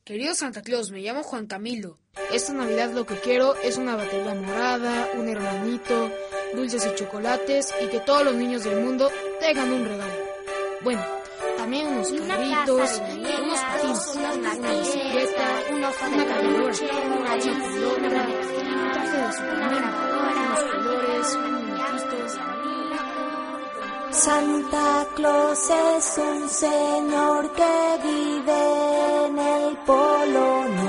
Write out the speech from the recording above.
Querido Santa Claus, me llamo Juan Camilo. Esta Navidad lo que quiero es una batería morada, un hermanito, dulces y chocolates y que todos los niños del mundo tengan un regalo. Bueno, también unos carritos, unos patines, una bicicleta, una cargadora, una pelota, un traje de Superman, unos colores, muñequitos. Santa Claus es un señor que vive en el Polo Norte.